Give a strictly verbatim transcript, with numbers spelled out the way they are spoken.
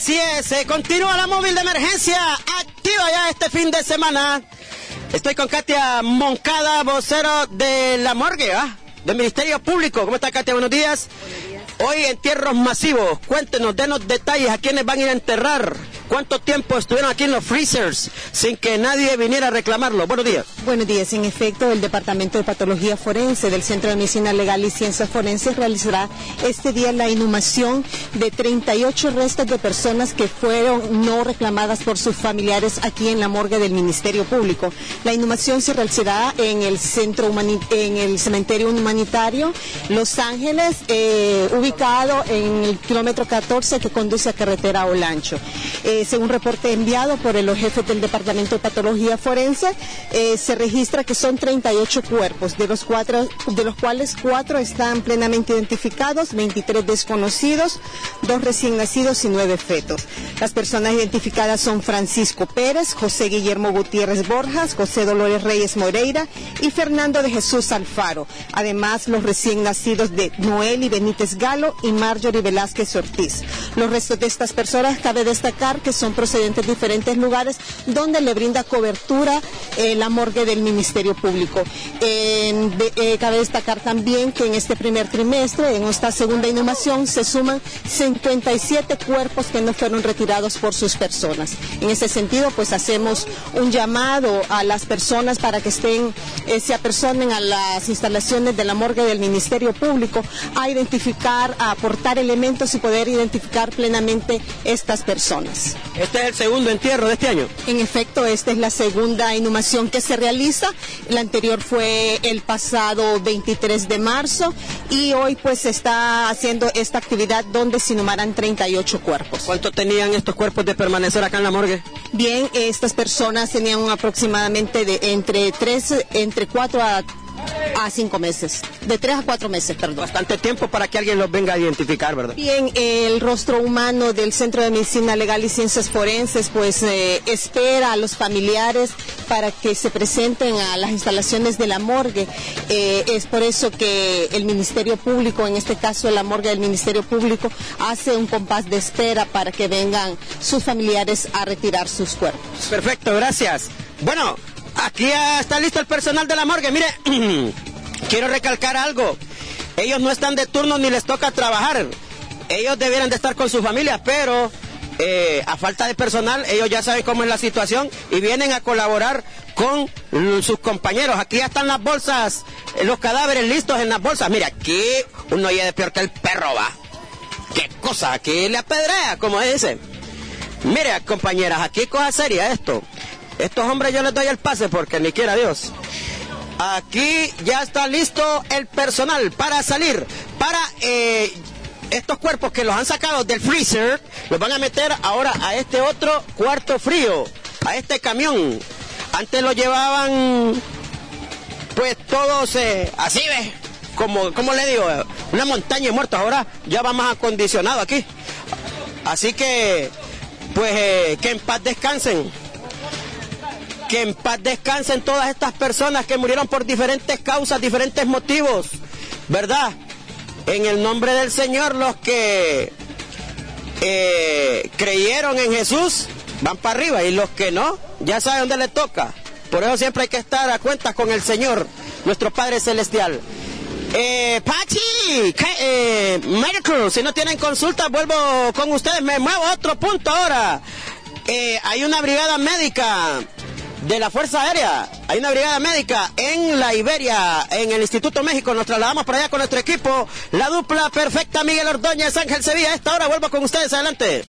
Así es, eh, continúa la móvil de emergencia activa ya este fin de semana. Estoy con Katia Moncada, vocero de la morgue, ¿ah? Del Ministerio Público. ¿Cómo está, Katia? Buenos días. Buenos días. Hoy entierros masivos. Cuéntenos, denos detalles a quiénes van a ir a enterrar. ¿Cuánto tiempo estuvieron aquí en los freezers sin que nadie viniera a reclamarlo? Buenos días. Buenos días. En efecto, el Departamento de Patología Forense del Centro de Medicina Legal y Ciencias Forenses realizará este día la inhumación de treinta y ocho restos de personas que fueron no reclamadas por sus familiares aquí en la morgue del Ministerio Público. La inhumación se realizará en el centro humani- en el cementerio humanitario Los Ángeles, eh, ubicado en el kilómetro catorce que conduce a carretera Olancho. Eh, según reporte enviado por los jefes del Departamento de Patología Forense, eh, se registra que son treinta y ocho cuerpos, de los, cuatro, de los cuales cuatro están plenamente identificados, veintitrés desconocidos, dos recién nacidos y nueve fetos. Las personas identificadas son Francisco Pérez, José Guillermo Gutiérrez Borjas, José Dolores Reyes Moreira y Fernando de Jesús Alfaro. Además, los recién nacidos de Noeli Benítez Galo y Marjorie Velázquez Ortiz. Los restos de estas personas cabe destacar que son procedentes de diferentes lugares donde le brinda cobertura eh, la morgue del Ministerio Público. Eh, de, eh, cabe destacar también que en este primer trimestre, en esta segunda inhumación, se suman cincuenta y siete cuerpos que no fueron retirados por sus personas. En ese sentido, pues hacemos un llamado a las personas para que estén, eh, se apersonen a las instalaciones de la morgue del Ministerio Público a identificar, a aportar elementos y poder identificar plenamente estas personas. Este es el segundo entierro de este año. En efecto, esta es la segunda inhumación que se realiza. La anterior fue el pasado veintitrés de marzo y hoy pues se está haciendo esta actividad donde se inhumarán treinta y ocho cuerpos. ¿Cuánto tenían estos cuerpos de permanecer acá en la morgue? Bien, estas personas tenían un aproximadamente de entre tres, entre cuatro a a cinco meses, de tres a cuatro meses, perdón. Bastante tiempo para que alguien los venga a identificar, ¿verdad? Bien, el rostro humano del Centro de Medicina Legal y Ciencias Forenses, pues eh, espera a los familiares para que se presenten a las instalaciones de la morgue. Eh, es por eso que el Ministerio Público, en este caso la morgue del Ministerio Público, hace un compás de espera para que vengan sus familiares a retirar sus cuerpos. Perfecto, gracias. Bueno, aquí ya está listo el personal de la morgue. Mire, quiero recalcar algo. Ellos no están de turno ni les toca trabajar. Ellos debieran de estar con sus familias, pero eh, a falta de personal, ellos ya saben cómo es la situación y vienen a colaborar con sus compañeros. Aquí ya están las bolsas, los cadáveres listos en las bolsas. Mira, aquí uno ya es peor que el perro, va. Qué cosa, aquí le apedrea, como dice. Mire, compañeras, aquí cosa seria esto. Estos hombres yo les doy el pase porque ni quiera Dios. Aquí ya está listo el personal para salir, para eh, estos cuerpos que los han sacado del freezer, los van a meter ahora a este otro cuarto frío, a este camión. Antes lo llevaban, pues todos eh, así, ¿ves? Como, como le digo, una montaña de muertos. Ahora ya va más acondicionado aquí. Así que, pues, eh, que en paz descansen. Que en paz descansen todas estas personas que murieron por diferentes causas, diferentes motivos, ¿verdad? En el nombre del Señor, los que eh, creyeron en Jesús van para arriba y los que no, ya saben dónde les toca. Por eso siempre hay que estar a cuentas con el Señor, nuestro Padre Celestial. Eh, Pachi, eh, Medical, si no tienen consulta, vuelvo con ustedes, me muevo a otro punto ahora. Eh, hay una brigada médica de la Fuerza Aérea, hay una brigada médica en la Iberia, en el Instituto México. Nos trasladamos para allá con nuestro equipo, la dupla perfecta Miguel Ordóñez, Ángel Sevilla. A esta hora vuelvo con ustedes, adelante.